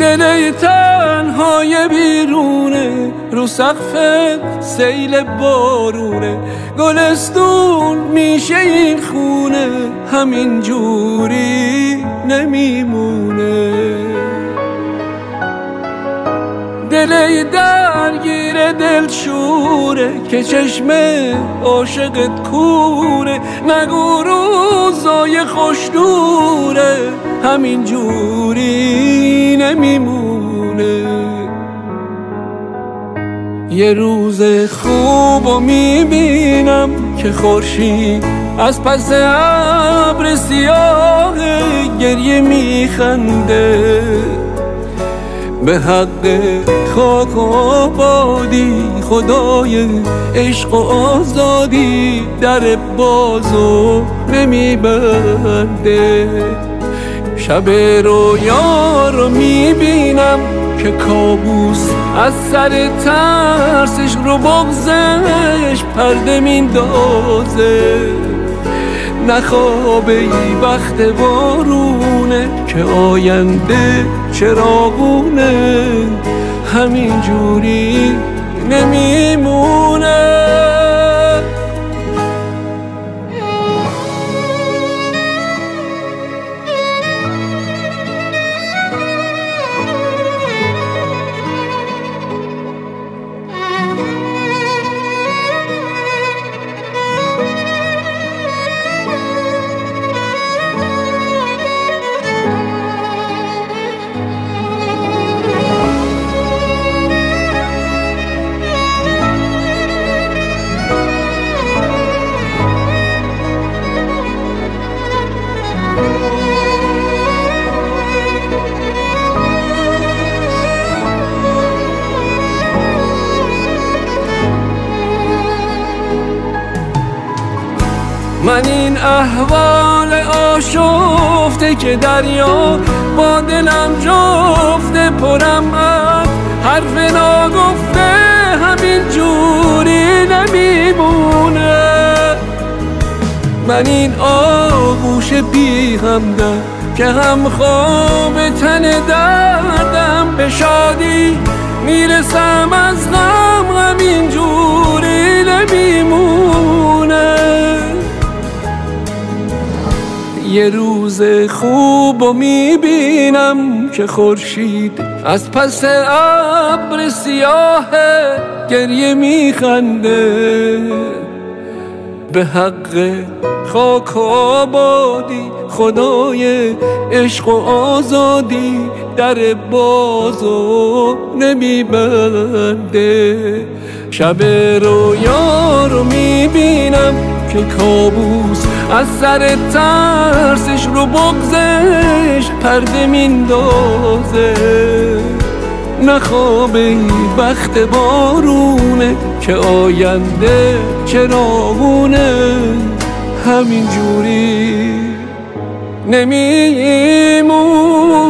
دل تنهای بیرونه، رو سقف سیل بارونه، گلستون میشه این خونه، همین جوری نمیمونه. دل درگیر دلشوره که چشم عاشقت کوره، نگو روزای خوش دوره، همین جوری نمیمونه. یه روز خوبو میبینم که خورشید از پس ابر سیاه گریه میخنده، به حق خاک و آبادی خدای عشق و آزادی در بازو نمیبنده. شب رویا رو میبینم که کابوس از سر ترسش رو بغزش پرده میندازه، نخوابه ای وقت بارونه که آینده چراغونه، همین جوری نمیمونه. من این احوال آشفته که دریا با دلم جفته، پرم از حرف ناگفته، همین جوری نمیمونه. من این آغوش بی همدم که هم خواب تن دردم، به شادی میرسم از غم، همین جوری نمیمونه. یه روز خوبو میبینم که خورشید از پس ابر سیاه گریه میخنده، به حق خاک و آبادی خدای عشق و آزادی در بازو نمیبنده. شب رویا رو میبینم که کابوس از سر ترسش رو بغزش پرده میندازه، نخوابه ای وقت بارونه که آینده چراغونه، همین جوری نمیمونه.